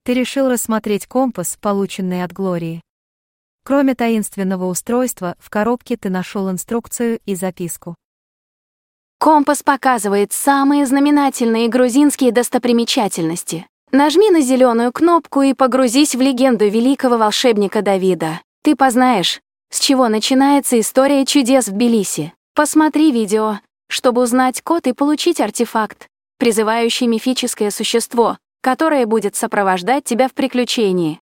ты решил рассмотреть компас, полученный от Глории. Кроме таинственного устройства, в коробке ты нашел инструкцию и записку. Компас показывает самые знаменательные грузинские достопримечательности. Нажми на зеленую кнопку и погрузись в легенду великого волшебника Давида. Ты познаешь, с чего начинается история чудес в Тбилиси. Посмотри видео, чтобы узнать код и получить артефакт, призывающий мифическое существо, которое будет сопровождать тебя в приключении.